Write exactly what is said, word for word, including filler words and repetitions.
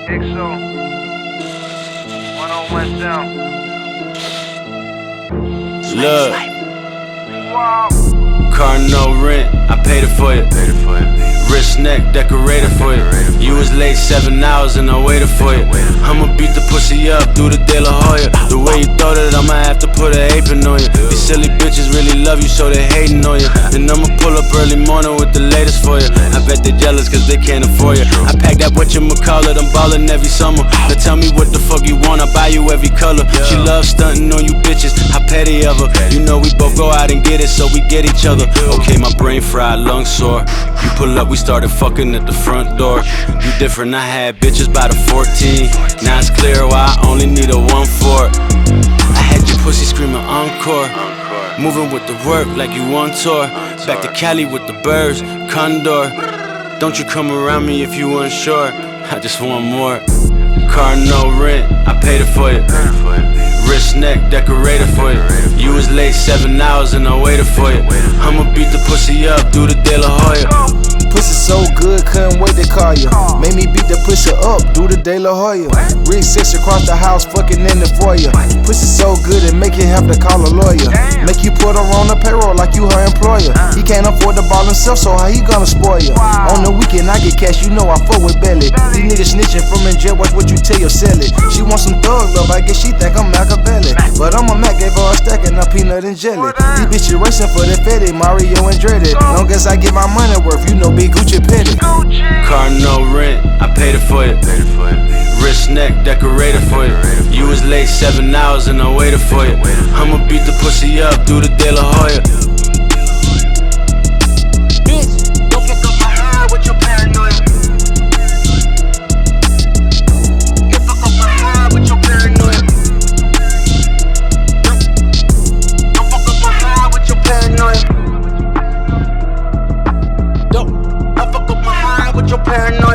X O. One on one down. Look, Wow. car no rent, I paid it for you. Wrist neck decorated for you. You was late seven hours and I waited for you. I'ma beat the pussy up, do the De La Hoya. The way you thought it, I'ma have to put an apron on you. These silly bitches really love you, so they hating on you. And I'ma pull up early morning with the latest for you. I bet they jealous cause they can't afford you. I pack that whatchamacallit, I'm ballin' every summer. Now tell me what the fuck you want, I buy you every color. She loves stunting on you bitches, how petty of her. You know we both go out and get it, so we get each other. Okay, my brain fried, lungs sore. You pull up, we started fucking at the front door. You different, I had bitches by the fourteen. Now it's clear why I only need a one four. I had your pussy screaming encore. Moving with the work like you on tour. Back to Cali with the birds, Condor. Don't you come around me if you unsure. I just want more. Car no rent, I paid it for you. Wrist neck decorated for you. You was late seven hours and I waited for you. I'ma beat the pussy up, do the De La Hoya. Pussy so good, couldn't wait to call you. Made me beat the pusher up, do the De La Hoya. Rig six across the house, fucking in the foyer. Pussy so good it make you have to call a lawyer. Make you put her on the payroll like you her employer. He can't afford to ball himself, so how he gonna spoil you? On the weekend I get cash, you know I fuck with Belly. These niggas snitching from in jail, watch what you tell your sell it. She want some thug love, I guess she think I'm Machiavelli. But I'm a Mac, gave her a stack and a peanut and jelly. These bitches racing for the Fetty, Mario and Dreddy. Long as I get my money worth, you know big Gucci Petty. Car no rent, I paid it for you. Wrist neck decorated for you. You was late seven hours and I waited for you. I'ma beat the pussy up, do the De La Hoya. Bitch, don't fuck up my heart with your paranoia. You fuck up my heart with your paranoia. Don't, don't fuck up my heart with your paranoia. Don't, don't fuck up my heart with your paranoia.